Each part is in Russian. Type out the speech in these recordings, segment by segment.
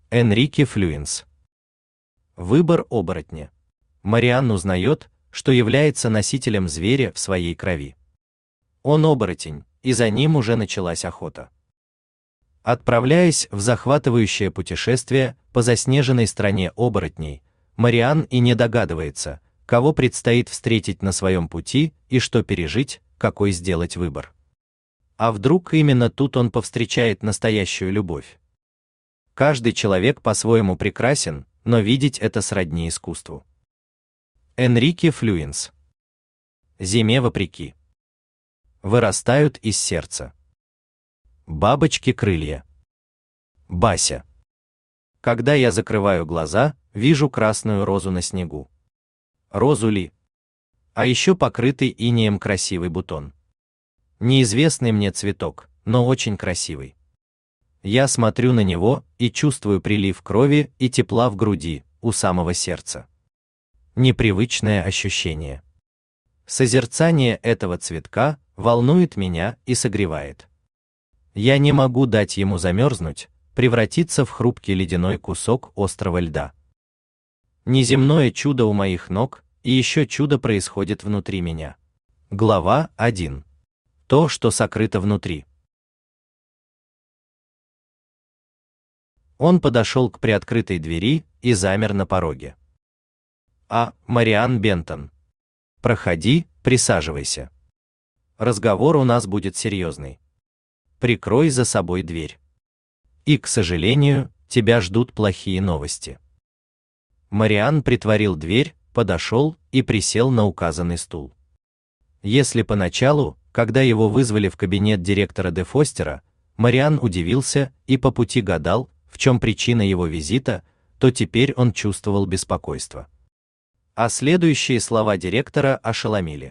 Энрике Флюенс. Выбор оборотня. Мариан узнает, что является носителем зверя в своей крови. Он оборотень, и за ним уже началась охота. Отправляясь в захватывающее путешествие по заснеженной стране оборотней, Мариан и не догадывается, кого предстоит встретить на своем пути и что пережить, какой сделать выбор. А вдруг именно тут он повстречает настоящую любовь? Каждый человек по-своему прекрасен, но видеть это сродни искусству. Энрике Флюенс. Зиме вопреки. Вырастают из сердца. Бабочки крылья. Бася. Когда я закрываю глаза, вижу красную розу на снегу. Розу ли? А еще покрытый инеем красивый бутон. Неизвестный мне цветок, но очень красивый. Я смотрю на него и чувствую прилив крови и тепла в груди, у самого сердца. Непривычное ощущение. Созерцание этого цветка волнует меня и согревает. Я не могу дать ему замерзнуть, превратиться в хрупкий ледяной кусок острого льда. Неземное чудо у моих ног, и еще чудо происходит внутри меня. Глава 1. То, что сокрыто внутри. Он подошел к приоткрытой двери и замер на пороге. Мариан Бентон. Проходи, присаживайся. Разговор у нас будет серьезный. Прикрой за собой дверь. И, к сожалению, тебя ждут плохие новости. Мариан притворил дверь, подошел и присел на указанный стул. Если поначалу, когда его вызвали в кабинет директора де Фостера, Мариан удивился и по пути гадал, в чем причина его визита, то теперь он чувствовал беспокойство. А следующие слова директора ошеломили.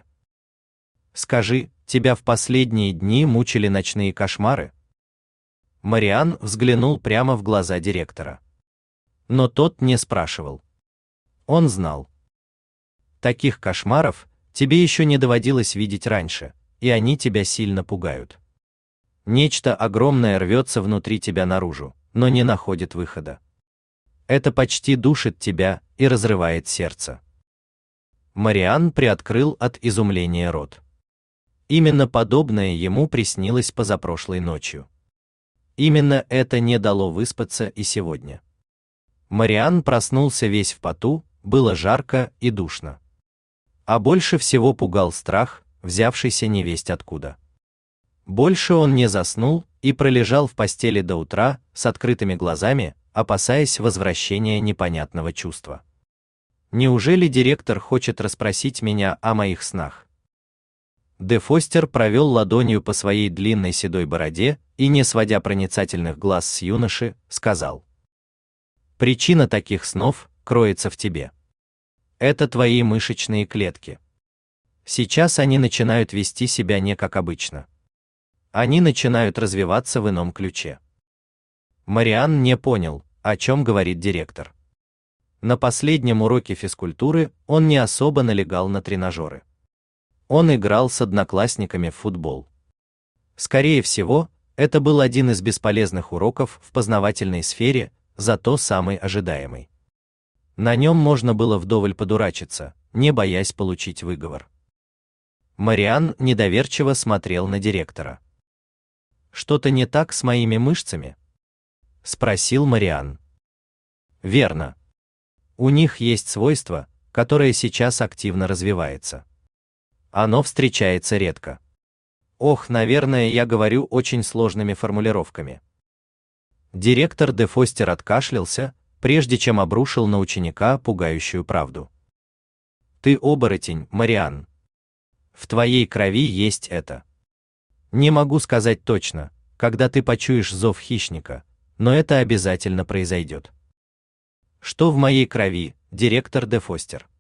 «Скажи, тебя в последние дни мучили ночные кошмары?» Мариан взглянул прямо в глаза директора. Но тот не спрашивал. Он знал. Таких кошмаров тебе еще не доводилось видеть раньше, и они тебя сильно пугают. Нечто огромное рвется внутри тебя наружу, но не находит выхода. Это почти душит тебя и разрывает сердце. Мариан приоткрыл от изумления рот. Именно подобное ему приснилось позапрошлой ночью. Именно это не дало выспаться и сегодня. Мариан проснулся весь в поту, было жарко и душно. А больше всего пугал страх, взявшийся невесть откуда. Больше он не заснул и пролежал в постели до утра с открытыми глазами, опасаясь возвращения непонятного чувства. Неужели директор хочет расспросить меня о моих снах? Де Фостер провел ладонью по своей длинной седой бороде и, не сводя проницательных глаз с юноши, сказал: «Причина таких снов кроется в тебе. Это твои мышечные клетки. Сейчас они начинают вести себя не как обычно. Они начинают развиваться в ином ключе». Мариан не понял, о чем говорит директор. На последнем уроке физкультуры он не особо налегал на тренажеры. Он играл с одноклассниками в футбол. Скорее всего, это был один из бесполезных уроков в познавательной сфере, зато самый ожидаемый. На нем можно было вдоволь подурачиться, не боясь получить выговор. Мариан недоверчиво смотрел на директора. «Что-то не так с моими мышцами?» — спросил Мариан. «Верно. У них есть свойство, которое сейчас активно развивается. Оно встречается редко. Ох, наверное, я говорю очень сложными формулировками». Директор де Фостер откашлялся, прежде чем обрушил на ученика пугающую правду. «Ты оборотень, Мариан. В твоей крови есть это. Не могу сказать точно, когда ты почуешь зов хищника, но это обязательно произойдет». «Что в моей крови, директор де Фостер?»